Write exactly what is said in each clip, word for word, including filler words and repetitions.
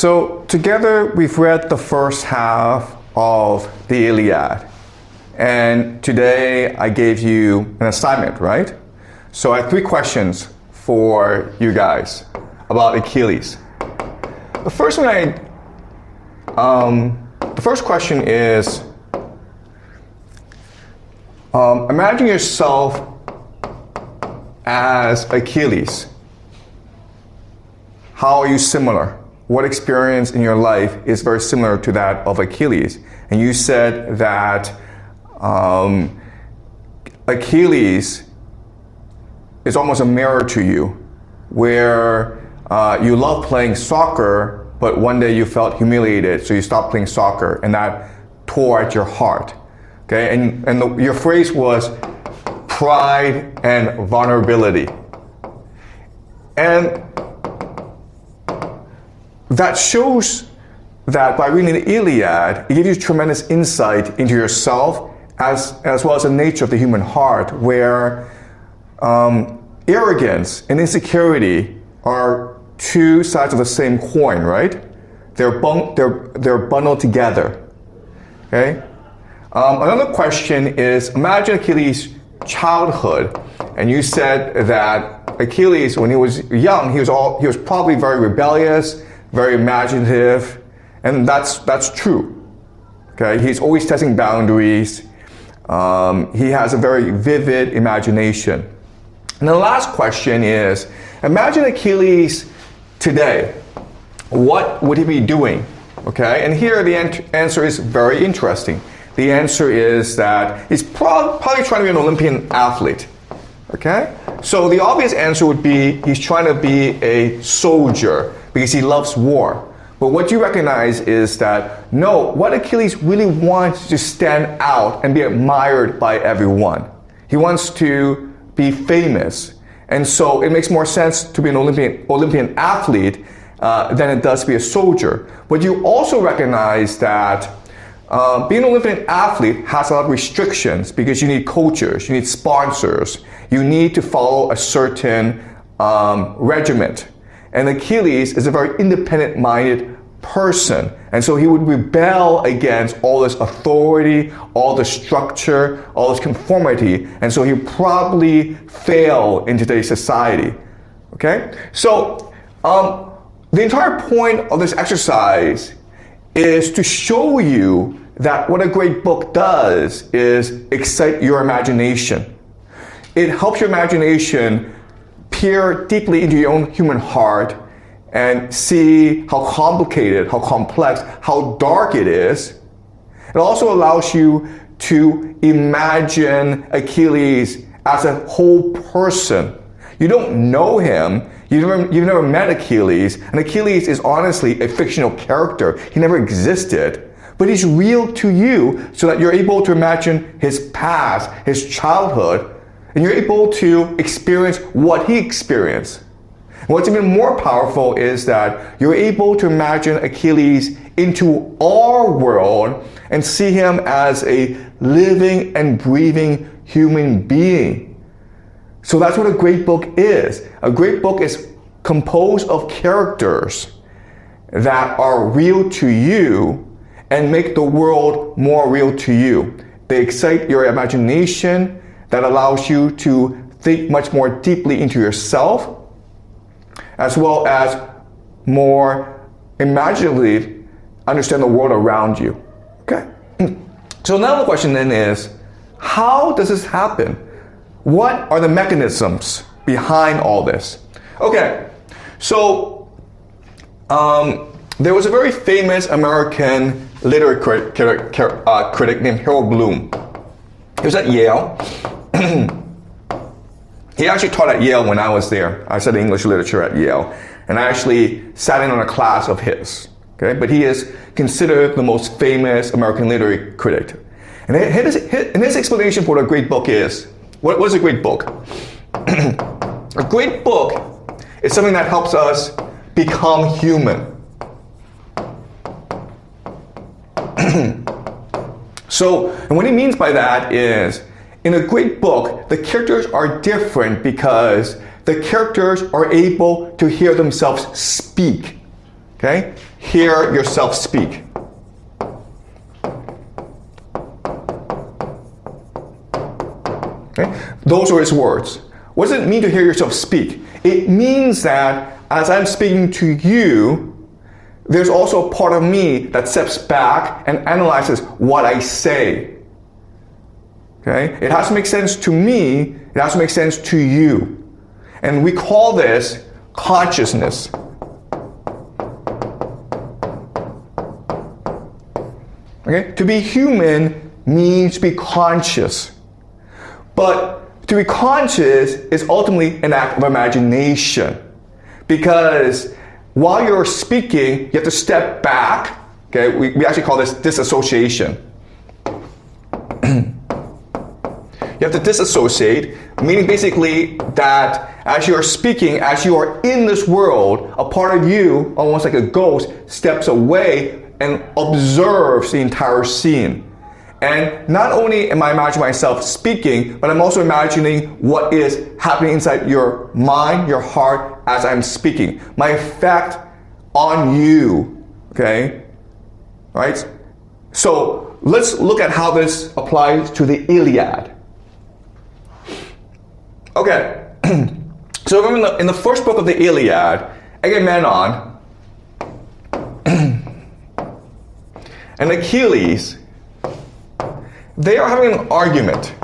So together we've read the first half of the Iliad. And today I gave you an assignment, right? So I have three questions for you guys about Achilles. The first one I, um, the first question is, um, imagine yourself as Achilles. How are you similar? What experience in your life is very similar to that of Achilles? And you said that um, Achilles is almost a mirror to you, where uh, you love playing soccer, but one day you felt humiliated, so you stopped playing soccer, and that tore at your heart. Okay, and and the, your phrase was pride and vulnerability, and that shows that by reading the Iliad, it gives you tremendous insight into yourself as, as well as the nature of the human heart, where um, arrogance and insecurity are two sides of the same coin, right? They're, bun- they're, they're bundled together, okay? Um, another question is, imagine Achilles' childhood, and you said that Achilles, when he was young, he was all he was probably very rebellious, very imaginative, and that's that's true. Okay, he's always testing boundaries. Um, he has a very vivid imagination. And the last question is, imagine Achilles today. What would he be doing? Okay, and here the an- answer is very interesting. The answer is that he's pro- probably trying to be an Olympian athlete. Okay, so the obvious answer would be he's trying to be a soldier, because he loves war. But what you recognize is that, no, what Achilles really wants is to stand out and be admired by everyone. He wants to be famous. And so it makes more sense to be an Olympian, Olympian athlete uh, than it does to be a soldier. But you also recognize that uh, being an Olympian athlete has a lot of restrictions, because you need coaches, you need sponsors, you need to follow a certain um, regiment. And Achilles is a very independent-minded person. And so he would rebel against all this authority, all the structure, all this conformity. And so he would probably fail in today's society. Okay? So um, the entire point of this exercise is to show you that what a great book does is excite your imagination. It helps your imagination peer deeply into your own human heart and see how complicated, how complex, how dark it is. It also allows you to imagine Achilles as a whole person. You don't know him, you've never, you've never met Achilles, and Achilles is honestly a fictional character. He never existed, but he's real to you, so that you're able to imagine his past, his childhood, and you're able to experience what he experienced. And what's even more powerful is that you're able to imagine Achilles into our world and see him as a living and breathing human being. So that's what a great book is. A great book is composed of characters that are real to you and make the world more real to you. They excite your imagination, that allows you to think much more deeply into yourself, as well as more imaginatively understand the world around you. Okay? So now the question then is, how does this happen? What are the mechanisms behind all this? Okay, so um, there was a very famous American literary crit- crit- uh, critic named Harold Bloom. He was at Yale. He actually taught at Yale when I was there. I studied English literature at Yale, and I actually sat in on a class of his. Okay, but he is considered the most famous American literary critic. And his, his, and his explanation for what a great book is. What, what is a great book? A great book is something that helps us become human. So, and what he means by that is, in a great book, the characters are different because the characters are able to hear themselves speak. Okay? Hear yourself speak. Okay? Those are his words. What does it mean to hear yourself speak? It means that as I'm speaking to you, there's also a part of me that steps back and analyzes what I say. Okay? It has to make sense to me, it has to make sense to you. And we call this consciousness. Okay? To be human means to be conscious. But to be conscious is ultimately an act of imagination. Because while you're speaking, you have to step back. Okay? We, we actually call this disassociation. You have to disassociate, meaning basically that as you are speaking, as you are in this world, a part of you, almost like a ghost, steps away and observes the entire scene. And not only am I imagining myself speaking, but I'm also imagining what is happening inside your mind, your heart, as I'm speaking. My effect on you, okay? Right? So let's look at how this applies to the Iliad. Okay, so remember in the, in the first book of the Iliad, Agamemnon and Achilles, they are having an argument.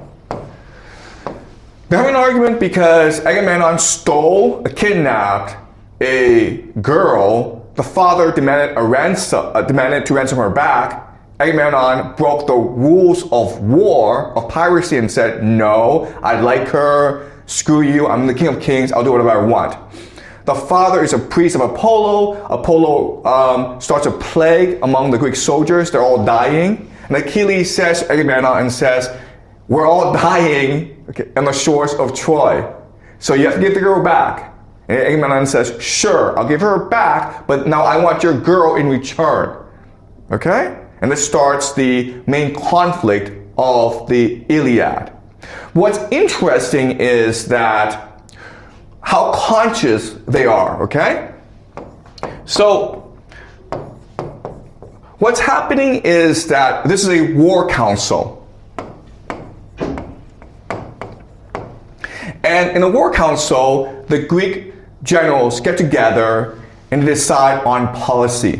They're having an argument because Agamemnon stole, kidnapped a girl. The father demanded a ransom, uh, demanded to ransom her back. Agamemnon broke the rules of war, of piracy, and said, no, I like her, screw you, I'm the king of kings, I'll do whatever I want. The father is a priest of Apollo. Apollo um, starts a plague among the Greek soldiers, they're all dying. And Achilles says to Agamemnon and says, we're all dying okay, on the shores of Troy, so you have to give the girl back. And Agamemnon says, sure, I'll give her back, but now I want your girl in return. Okay? And this starts the main conflict of the Iliad. What's interesting is that how conscious they are, okay? So, what's happening is that this is a war council. And in a war council, the Greek generals get together and decide on policy.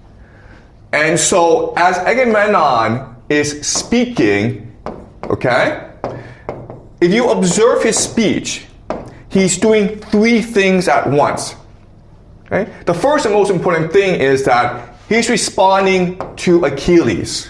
And so, as Agamemnon is speaking, okay, if you observe his speech, he's doing three things at once. Okay? The first and most important thing is that he's responding to Achilles.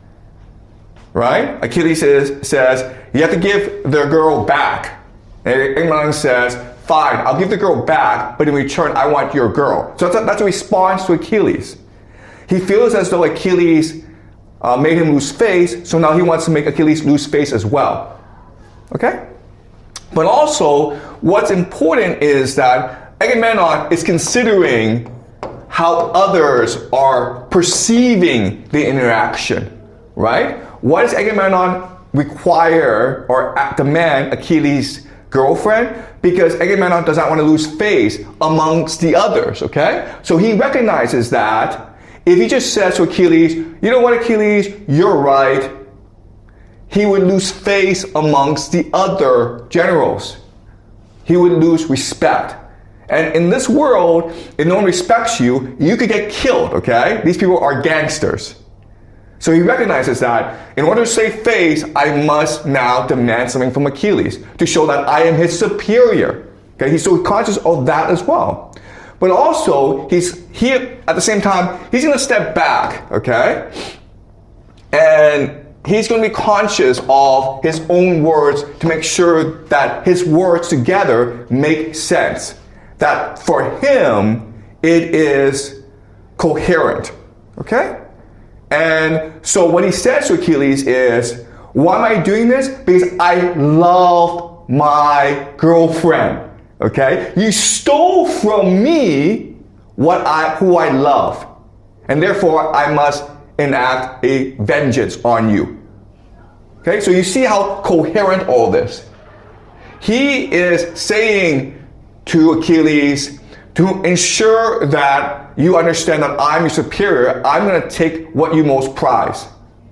Right? Achilles says, says you have to give the girl back. And Agamemnon says, fine, I'll give the girl back, but in return, I want your girl. So that's a, that's a response to Achilles. He feels as though Achilles uh, made him lose face, so now he wants to make Achilles lose face as well. Okay? But also, what's important is that Agamemnon is considering how others are perceiving the interaction, right? What does Agamemnon require or demand Achilles' girlfriend? Because Agamemnon does not want to lose face amongst the others, okay? So he recognizes that if he just says to Achilles, you know what, Achilles, you're right, he would lose face amongst the other generals. He would lose respect. And in this world, if no one respects you, you could get killed, okay? These people are gangsters. So he recognizes that in order to save face, I must now demand something from Achilles to show that I am his superior. Okay, he's so conscious of that as well. But also, he's here at the same time, he's going to step back, okay? And he's going to be conscious of his own words to make sure that his words together make sense. That for him, it is coherent, okay? And so what he says to Achilles is, why am I doing this? Because I love my girlfriend. Okay? You stole from me what I who I love. And therefore I must enact a vengeance on you. Okay? So you see how coherent all this. He is saying to Achilles to ensure that you understand that I'm your superior, I'm going to take what you most prize.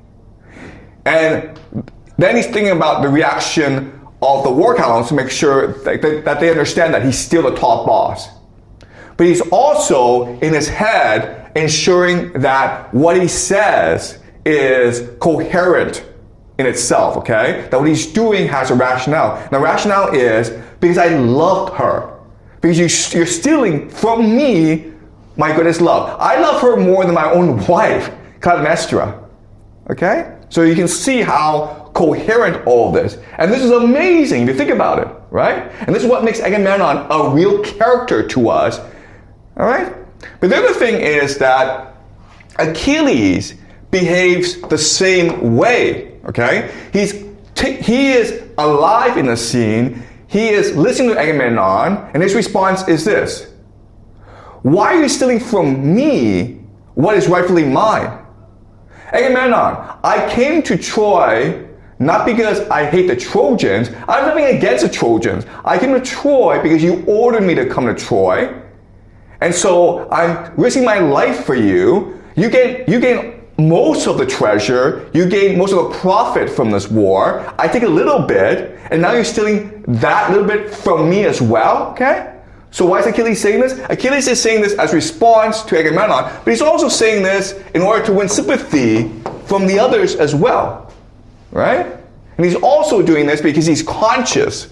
And then he's thinking about the reaction of the war columns to make sure that they, that they understand that he's still the top boss. But he's also, in his head, ensuring that what he says is coherent in itself, okay? That what he's doing has a rationale. And the rationale is because I loved her. Because you, you're stealing from me my greatest love. I love her more than my own wife, Clytemnestra. Okay? So you can see how coherent all of this. And this is amazing if you think about it, right? And this is what makes Agamemnon a real character to us. All right? But the other thing is that Achilles behaves the same way, okay? He's t- he is alive in the scene. He is listening to Agamemnon, and his response is this: why are you stealing from me what is rightfully mine? Agamemnon, I came to Troy not because I hate the Trojans. I have nothing against the Trojans. I came to Troy because you ordered me to come to Troy. And so I'm risking my life for you. You gain, you gain most of the treasure. You gain most of the profit from this war. I take a little bit, and now you're stealing that little bit from me as well, okay? So why is Achilles saying this? Achilles is saying this as response to Agamemnon, but he's also saying this in order to win sympathy from the others as well, right? And he's also doing this because he's conscious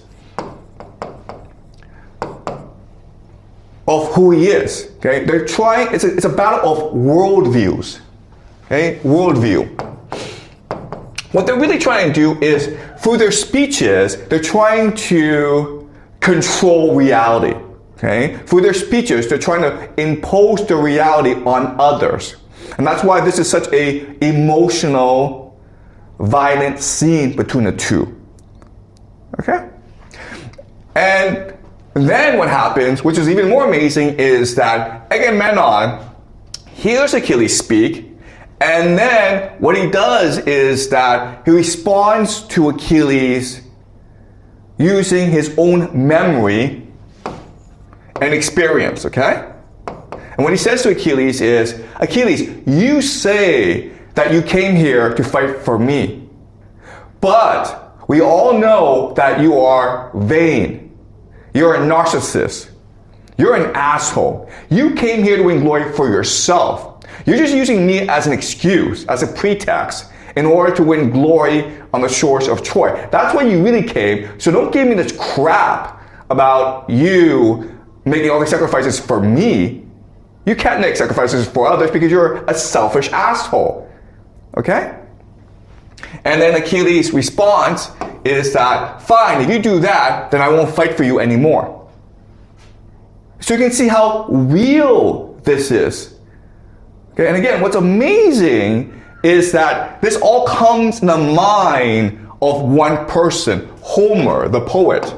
of who he is, okay? They're trying, it's a, it's a battle of worldviews, okay? Worldview. What they're really trying to do is, through their speeches, they're trying to control reality, okay? Through their speeches, they're trying to impose the reality on others. And that's why this is such a emotional, violent scene between the two, okay? And then what happens, which is even more amazing, is that Agamemnon hears Achilles speak, and then what he does is that he responds to Achilles using his own memory and experience, okay? And what he says to Achilles is, Achilles, you say that you came here to fight for me, but we all know that you are vain. You're a narcissist. You're an asshole. You came here to win glory for yourself. You're just using me as an excuse, as a pretext, in order to win glory on the shores of Troy. That's why you really came. So don't give me this crap about you making all the sacrifices for me. You can't make sacrifices for others because you're a selfish asshole. Okay? And then Achilles' response is that, fine, if you do that, then I won't fight for you anymore. So you can see how real this is. Okay, and again, what's amazing is that this all comes in the mind of one person, Homer, the poet.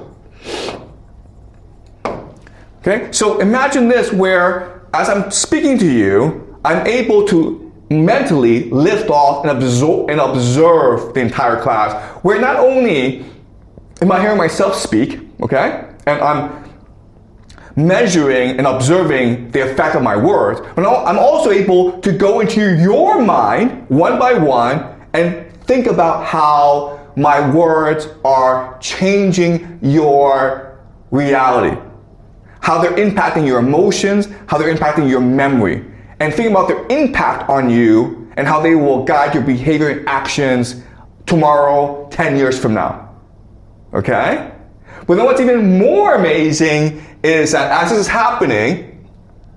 Okay, so imagine this where, as I'm speaking to you, I'm able to mentally lift off and absorb, and observe the entire class, where not only am I hearing myself speak, okay, and I'm measuring and observing the effect of my words, but I'm also able to go into your mind one by one and think about how my words are changing your reality, how they're impacting your emotions, how they're impacting your memory. And think about their impact on you and how they will guide your behavior and actions tomorrow, ten years from now. Okay? But then what's even more amazing is that as this is happening,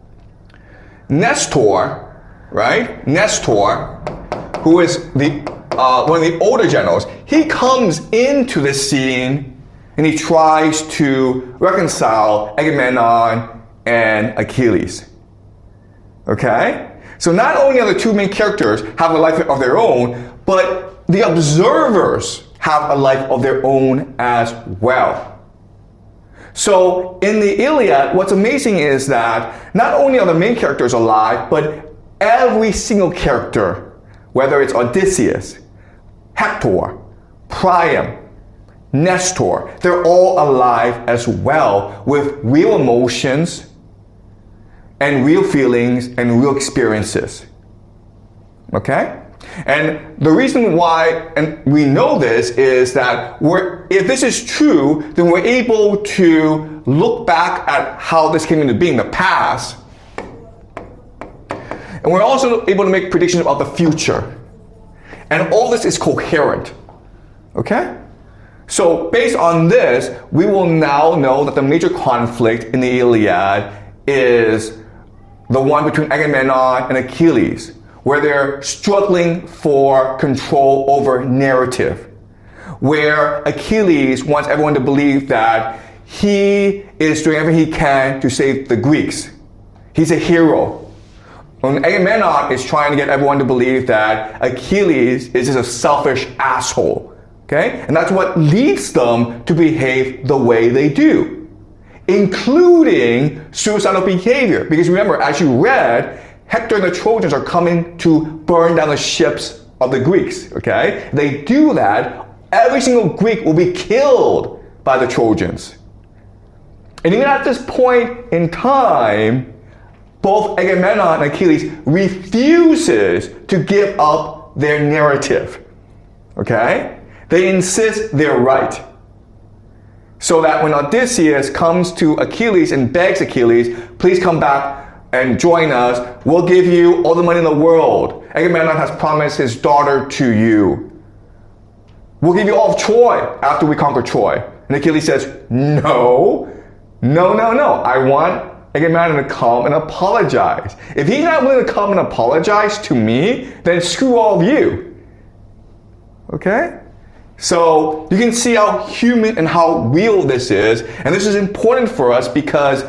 Nestor, right? Nestor, who is the uh, one of the older generals, he comes into the scene and he tries to reconcile Agamemnon and Achilles. Okay? So not only are the two main characters have a life of their own, but the observers have a life of their own as well. So in the Iliad, what's amazing is that not only are the main characters alive, but every single character, whether it's Odysseus, Hector, Priam, Nestor, they're all alive as well with real emotions and real feelings and real experiences. Okay? And the reason why, and we know this, is that we're, if this is true, then we're able to look back at how this came into being in the past. And we're also able to make predictions about the future. And all this is coherent. Okay? So based on this, we will now know that the major conflict in the Iliad is the one between Agamemnon and Achilles, where they're struggling for control over narrative, where Achilles wants everyone to believe that he is doing everything he can to save the Greeks. He's a hero. And Agamemnon is trying to get everyone to believe that Achilles is just a selfish asshole. Okay? And that's what leads them to behave the way they do, including suicidal behavior. Because remember, as you read, Hector and the Trojans are coming to burn down the ships of the Greeks, okay? They do that, every single Greek will be killed by the Trojans. And even at this point in time, both Agamemnon and Achilles refuses to give up their narrative, okay? They insist they're right. So that when Odysseus comes to Achilles and begs Achilles, please come back and join us, we'll give you all the money in the world. Agamemnon has promised his daughter to you. We'll give you all of Troy after we conquer Troy. And Achilles says, no, no, no, no. I want Agamemnon to come and apologize. If he's not willing to come and apologize to me, then screw all of you. Okay? So you can see how human and how real this is. And this is important for us because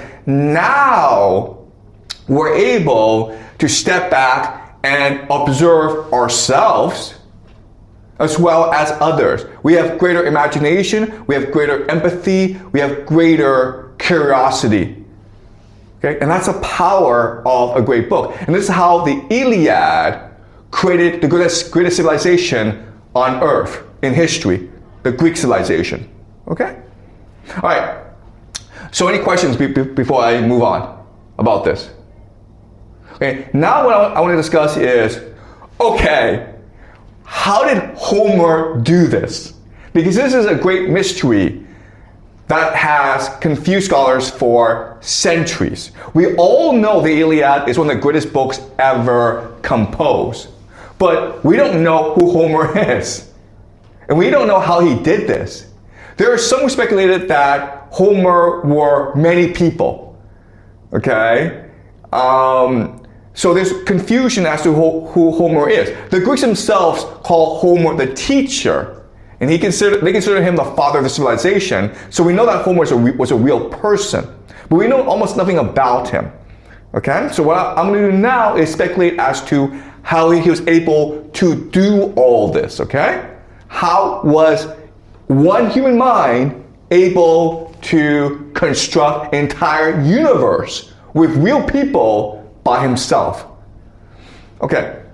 now we're able to step back and observe ourselves as well as others. We have greater imagination, we have greater empathy, we have greater curiosity. Okay? And that's the power of a great book. And this is how the Iliad created the greatest, greatest civilization on earth in history, the Greek civilization. Okay? All right. So any questions be- be- before I move on about this? Okay, now what I want to discuss is, okay, how did Homer do this? Because this is a great mystery that has confused scholars for centuries. We all know the Iliad is one of the greatest books ever composed, but we don't know who Homer is. And we don't know how he did this. There are some who speculated that Homer were many people. Okay? Um, so there's confusion as to who, who Homer is. The Greeks themselves call Homer the teacher, and he consider, they consider him the father of the civilization. So we know that Homer was a, was a real person, but we know almost nothing about him. Okay? So what I'm going to do now is speculate as to how he was able to do all this. Okay? How was one human mind able to construct an entire universe with real people by himself? Okay.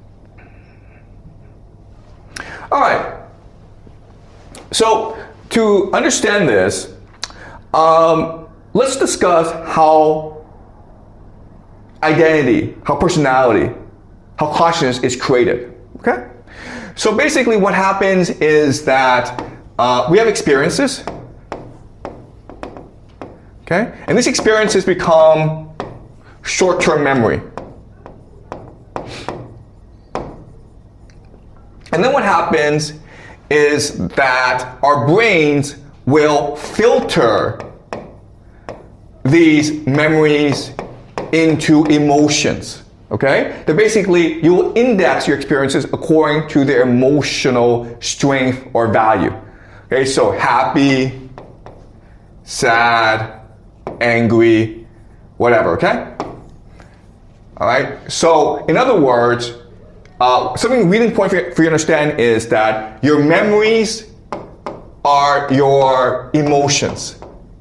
All right. So to understand this, um, let's discuss how identity, how personality, how consciousness is created. Okay? So basically what happens is that uh, we have experiences. Okay? And these experiences become short-term memory. And then what happens is that our brains will filter these memories into emotions. Okay? That basically you will index your experiences according to their emotional strength or value. Okay, so happy, sad, angry, whatever, okay? All right, so in other words, uh, something really important for you, for you to understand is that your memories are your emotions.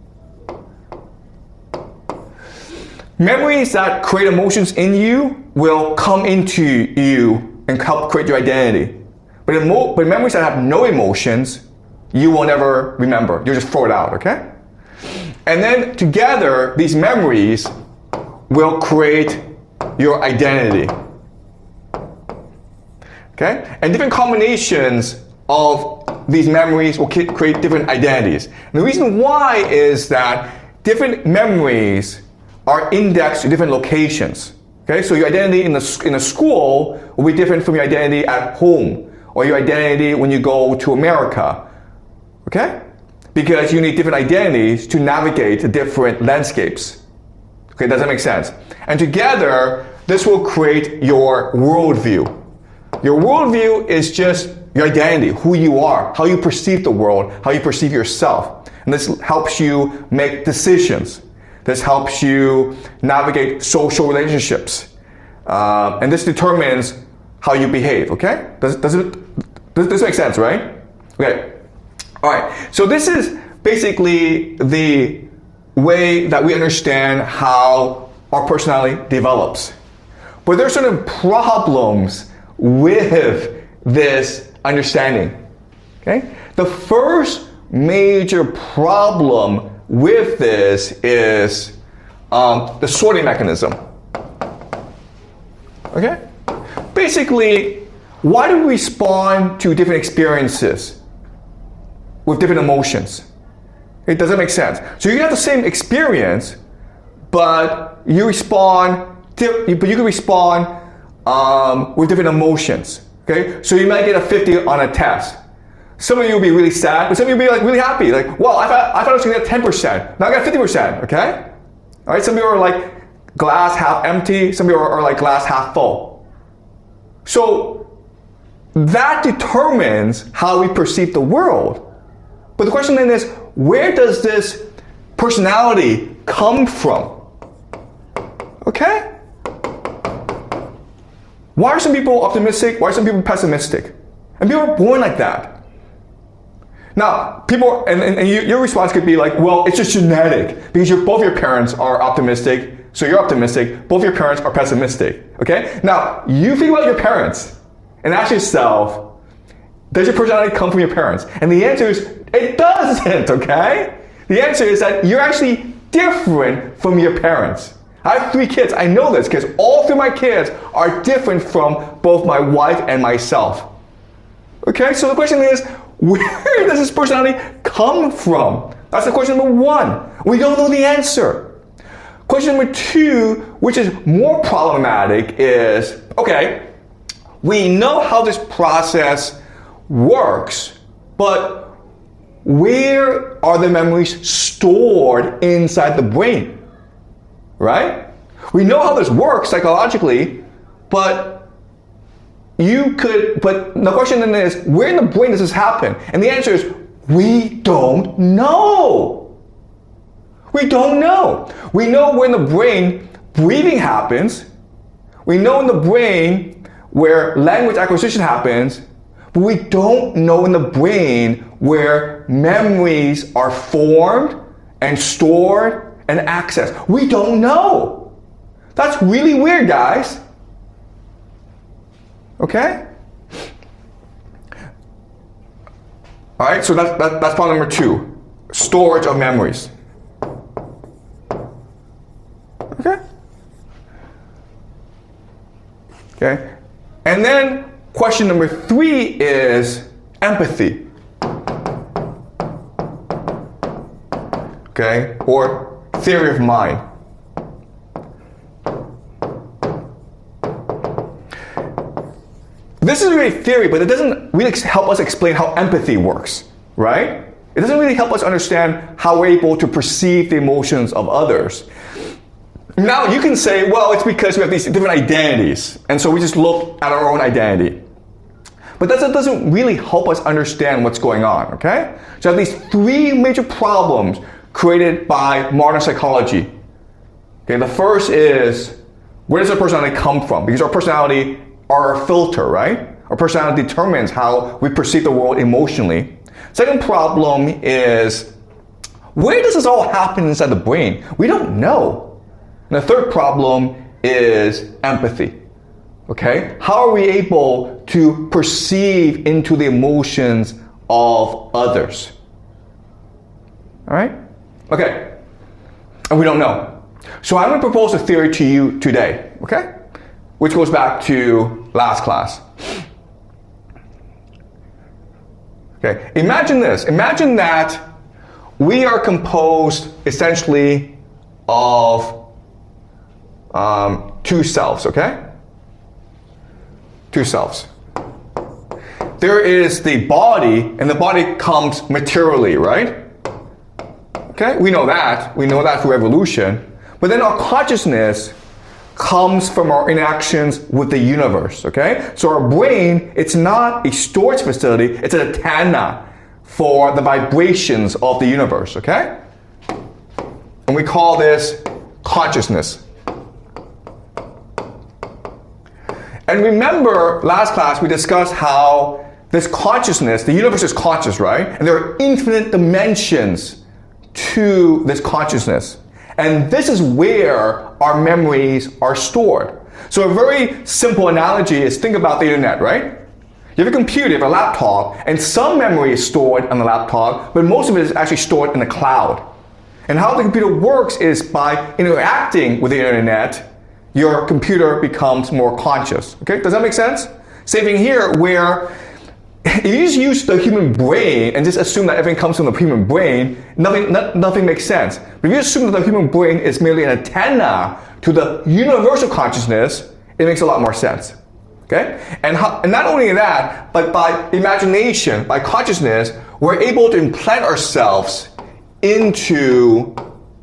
Memories that create emotions in you will come into you and help create your identity. But, emo- but memories that have no emotions, you will never remember. You'll just throw it out, okay? And then together, these memories will create your identity. Okay? And different combinations of these memories will create different identities. And the reason why is that different memories are indexed to different locations. Okay? So your identity in the in a school will be different from your identity at home or your identity when you go to America. Okay? Because you need different identities to navigate the different landscapes. Okay, does that make sense? And together, this will create your worldview. Your worldview is just your identity, who you are, how you perceive the world, how you perceive yourself. And this helps you make decisions. This helps you navigate social relationships. Uh, and this determines how you behave, okay? Does, does it does this make sense, right? Okay. All right. So this is basically the way that we understand how our personality develops. But there are certain problems with this understanding. Okay? The first major problem with this is um, the sorting mechanism. Okay? Basically, why do we respond to different experiences with different emotions? It doesn't make sense. So you have the same experience, but you respond, but you can respond um, with different emotions. Okay, so you might get a fifty on a test. Some of you will be really sad, but some of you will be like really happy. Like, well, I thought I thought I was going to get ten percent. Now I got fifty percent. Okay, all right. Some people are like glass half empty. Some people are, are like glass half full. So that determines how we perceive the world. But the question then is, where does this personality come from? Okay? Why are some people optimistic? Why are some people pessimistic? And people are born like that. Now, people, and, and, and you, your response could be like, well, it's just genetic because you're, both your parents are optimistic, so you're optimistic, both your parents are pessimistic. Okay? Now, you think about your parents and ask yourself, does your personality come from your parents? And the answer is, it doesn't, okay? The answer is that you're actually different from your parents. I have three kids. I know this because all three of my kids are different from both my wife and myself. Okay, so the question is, where does this personality come from? That's the question number one. We don't know the answer. Question number two, which is more problematic, is, okay, we know how this process works, but where are the memories stored inside the brain? Right? We know how this works psychologically, but you could, but the question then is, where in the brain does this happen? And the answer is, we don't know. We don't know. We know where in the brain breathing happens. We know in the brain where language acquisition happens, but we don't know in the brain where memories are formed and stored and accessed. We don't know. That's really weird, guys. Okay? All right, so that's, that, that's problem number two. Storage of memories. Okay? Okay? And then question number three is empathy. Okay? Or theory of mind. This is really theory, but it doesn't really help us explain how empathy works, right? It doesn't really help us understand how we're able to perceive the emotions of others. Now you can say, well, it's because we have these different identities, and so we just look at our own identity. But that doesn't really help us understand what's going on, okay? So these three major problems created by modern psychology. Okay, the first is, where does our personality come from? Because our personality are our filter, right? Our personality determines how we perceive the world emotionally. Second problem is, where does this all happen inside the brain? We don't know. And the third problem is empathy. Okay? How are we able to perceive into the emotions of others? All right? Okay. And we don't know. So I'm going to propose a theory to you today, okay? Which goes back to last class. Okay, imagine this. Imagine that we are composed essentially of um, two selves, okay? Two selves. There is the body, and the body comes materially, right? Okay, we know that. We know that through evolution. But then our consciousness comes from our interactions with the universe, okay? So our brain, it's not a storage facility, it's an antenna for the vibrations of the universe, okay? And we call this consciousness. And remember, last class we discussed how this consciousness, the universe is conscious, right? And there are infinite dimensions to this consciousness. And this is where our memories are stored. So a very simple analogy is think about the internet, right? You have a computer, you have a laptop, and some memory is stored on the laptop, but most of it is actually stored in the cloud. And how the computer works is by interacting with the internet, your computer becomes more conscious. Okay, does that make sense? Same thing here, where if you just use the human brain and just assume that everything comes from the human brain, nothing, not, nothing makes sense. But if you assume that the human brain is merely an antenna to the universal consciousness, it makes a lot more sense. Okay? And, how, and not only that, but by imagination, by consciousness, we're able to implant ourselves into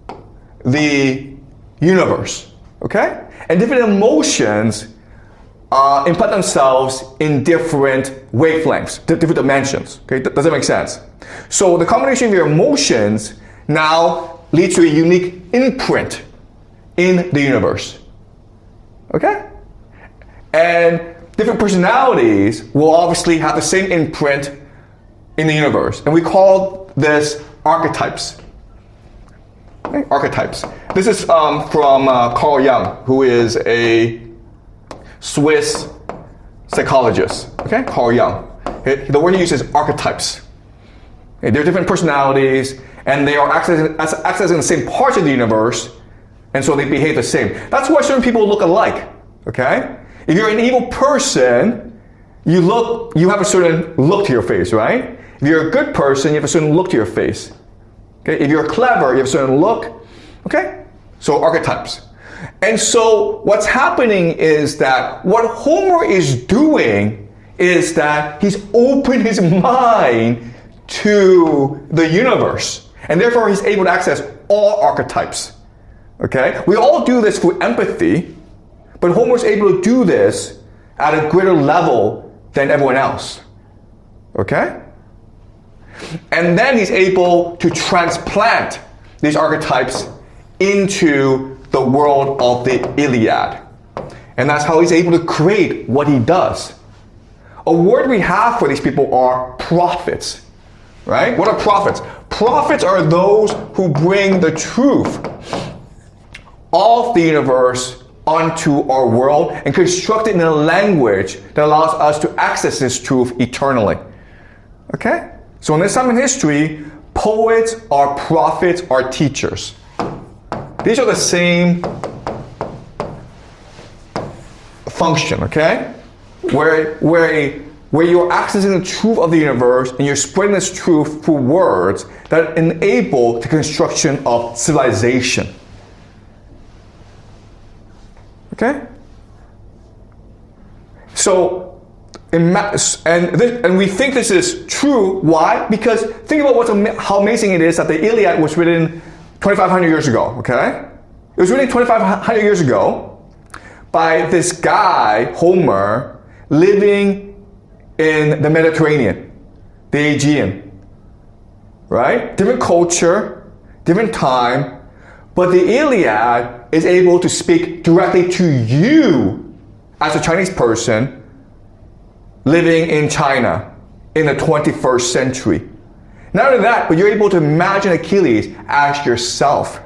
the universe. Okay? And different emotions Uh, implant themselves in different wavelengths, different dimensions. Okay, does that make sense? So the combination of your emotions now leads to a unique imprint in the universe. Okay? And different personalities will obviously have the same imprint in the universe. And we call this archetypes. Okay? Archetypes. This is um, from uh, Carl Jung, who is a Swiss psychologist, okay? Carl Jung. The word he uses is archetypes. Okay? They're different personalities, and they are accessing, accessing the same parts of the universe, and so they behave the same. That's why certain people look alike, okay? If you're an evil person, you look, you have a certain look to your face, right? If you're a good person, you have a certain look to your face. Okay? If you're clever, you have a certain look, okay? So archetypes. And so what's happening is that what Homer is doing is that he's opened his mind to the universe. And therefore he's able to access all archetypes. Okay? We all do this through empathy, but Homer's able to do this at a greater level than everyone else. Okay? And then he's able to transplant these archetypes into the world of the Iliad. And that's how he's able to create what he does. A word we have for these people are prophets. Right? What are prophets? Prophets are those who bring the truth of the universe onto our world and construct it in a language that allows us to access this truth eternally. Okay? So in this time in history, poets are prophets, are teachers. These are the same function, okay? Where, where, a, where you're accessing the truth of the universe and you're spreading this truth through words that enable the construction of civilization. Okay? So, and, this, and we think this is true. Why? Because think about what's, how amazing it is that the Iliad was written twenty-five hundred years ago, okay? It was written twenty-five hundred years ago by this guy, Homer, living in the Mediterranean, the Aegean, right? Different culture, different time, but the Iliad is able to speak directly to you as a Chinese person living in China in the twenty-first century. Not only that, but you're able to imagine Achilles as yourself.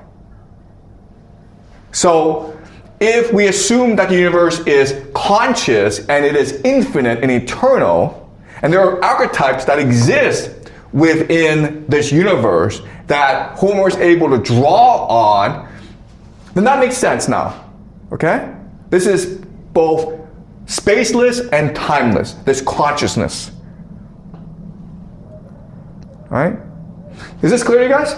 So, if we assume that the universe is conscious and it is infinite and eternal, and there are archetypes that exist within this universe that Homer is able to draw on, then that makes sense now. Okay? This is both spaceless and timeless. There's consciousness. Alright? Is this clear, you guys?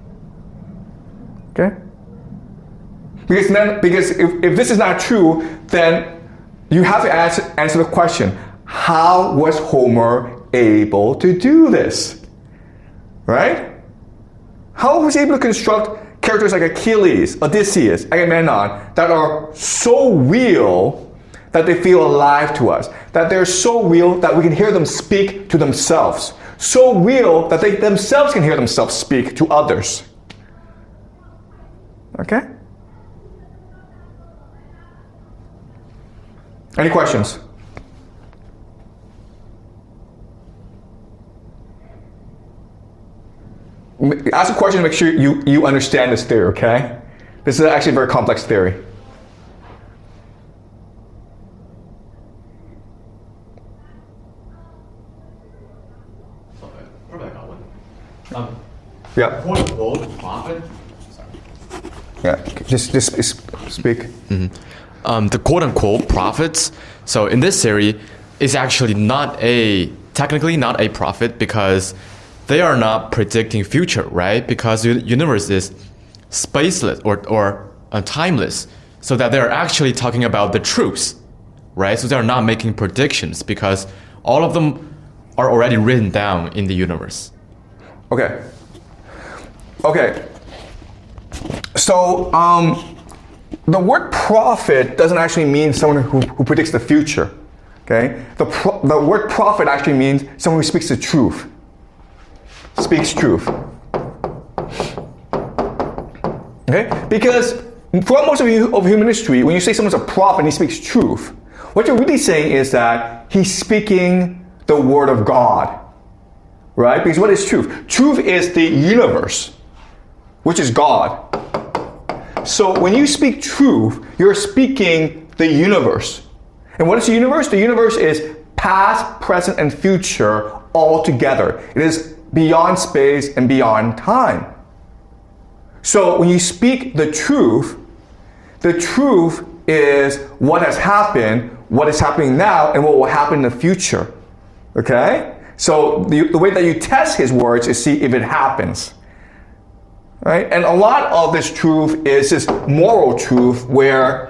Okay? Because then, because if, if this is not true, then you have to answer, answer the question, how was Homer able to do this? Right? How was he able to construct characters like Achilles, Odysseus, Agamemnon that are so real that they feel alive to us, that they're so real that we can hear them speak to themselves, so real that they themselves can hear themselves speak to others. Okay? Any questions? Ask a question to make sure you, you understand this theory, okay? This is actually a very complex theory. Um, yeah. Quote unquote prophet. Yeah. Just just speak. Mm-hmm. Um, the quote unquote prophets. So in this theory, is actually not a technically not a prophet because they are not predicting future, right? Because the universe is spaceless or or uh, timeless, so that they're actually talking about the truths, right? So they're not making predictions because all of them are already written down in the universe. Okay. Okay. So, um, the word prophet doesn't actually mean someone who, who predicts the future. Okay? The, pro- the word prophet actually means someone who speaks the truth. Speaks truth. Okay? Because for most of, you, of human history, when you say someone's a prophet and he speaks truth, what you're really saying is that he's speaking the word of God. Right? Because what is truth? Truth is the universe, which is God. So when you speak truth, you're speaking the universe. And what is the universe? The universe is past, present, and future all together. It is beyond space and beyond time. So when you speak the truth, the truth is what has happened, what is happening now, and what will happen in the future. Okay? So the, the way that you test his words is see if it happens. Right? And a lot of this truth is this moral truth where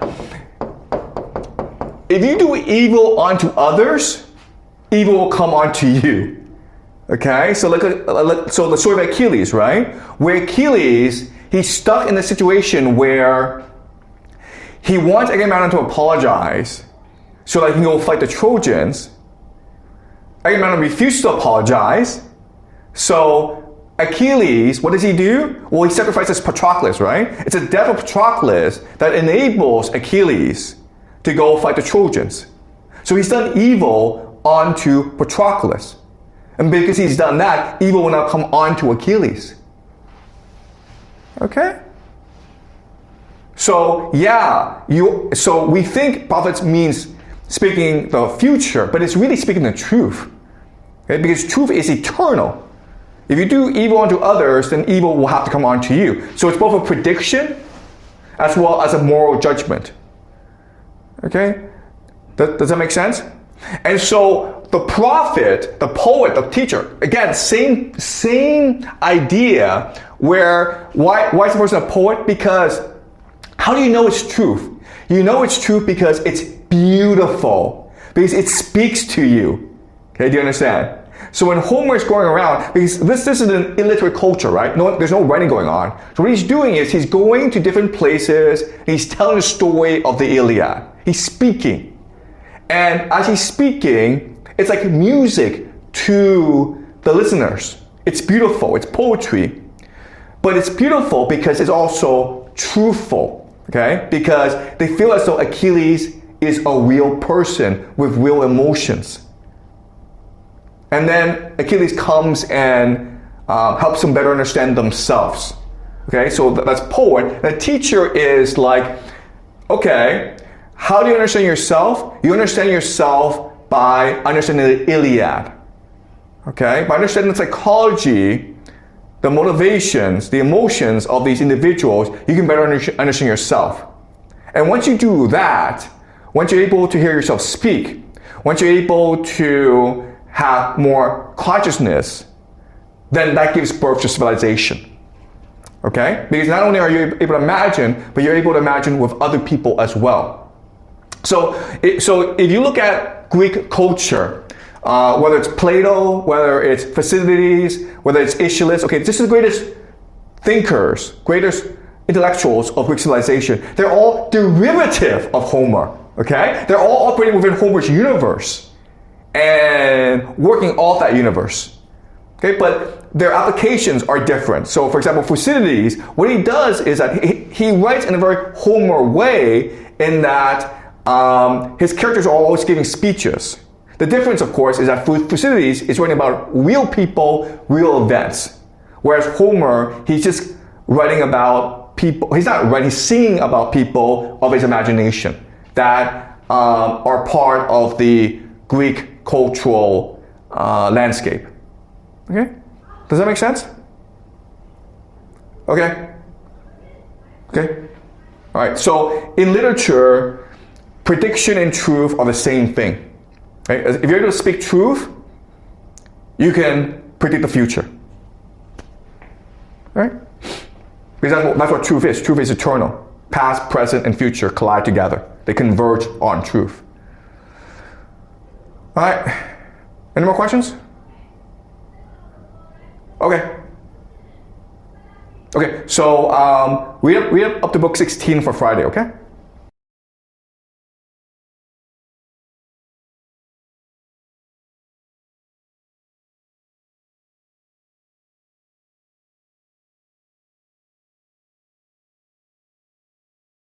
if you do evil unto others, evil will come unto you. Okay? So like, a, so the story of Achilles, right? Where Achilles, he's stuck in a situation where he wants Agamemnon to apologize so that he can go fight the Trojans. Agamemnon refuses to apologize. So Achilles, what does he do? Well, he sacrifices Patroclus, right? It's the death of Patroclus that enables Achilles to go fight the Trojans. So he's done evil onto Patroclus. And because he's done that, evil will now come onto Achilles. Okay? So, yeah, you. So we think prophets means speaking the future, but it's really speaking the truth. Okay? Because truth is eternal. If you do evil unto others, then evil will have to come onto you. So it's both a prediction as well as a moral judgment. Okay? Does, does that make sense? And so the prophet, the poet, the teacher, again, same same idea where why, why is the person a poet? Because how do you know it's truth? You know it's truth because it's beautiful. Because it speaks to you. Okay, do you understand? So when Homer is going around, because this, this is an illiterate culture, right? No, there's no writing going on. So what he's doing is he's going to different places and he's telling the story of the Iliad. He's speaking. And as he's speaking, it's like music to the listeners. It's beautiful. It's poetry. But it's beautiful because it's also truthful. Okay? Because they feel as though Achilles is a real person with real emotions. And then Achilles comes and uh, helps them better understand themselves. Okay, so that's poet. The teacher is like, okay, how do you understand yourself? You understand yourself by understanding the Iliad. Okay, by understanding the psychology, the the motivations, the emotions of these individuals, you can better understand yourself. And once you do that, once you're able to hear yourself speak, once you're able to have more consciousness, then that gives birth to civilization. Okay? Because not only are you able to imagine, but you're able to imagine with other people as well. So, it, so if you look at Greek culture, uh, whether it's Plato, whether it's Thucydides, whether it's Aeschylus, okay, this is the greatest thinkers, greatest intellectuals of Greek civilization. They're all derivative of Homer, okay? They're all operating within Homer's universe and working off that universe, okay? But their applications are different. So, for example, Thucydides, what he does is that he, he writes in a very Homer way in that um, his characters are always giving speeches. The difference, of course, is that Thucydides is writing about real people, real events. Whereas Homer, he's just writing about people, he's not writing, he's singing about people of his imagination that um, are part of the Greek cultural uh, landscape. Okay? Does that make sense? Okay? Okay? All right, so in literature, prediction and truth are the same thing. Right? If you're able to speak truth, you can predict the future. Right? Because that's what, that's what truth is. Truth is eternal. Past, present, and future collide together. They converge on truth. All right. Any more questions? Okay. Okay, so um, read, read up to book sixteen for Friday, okay?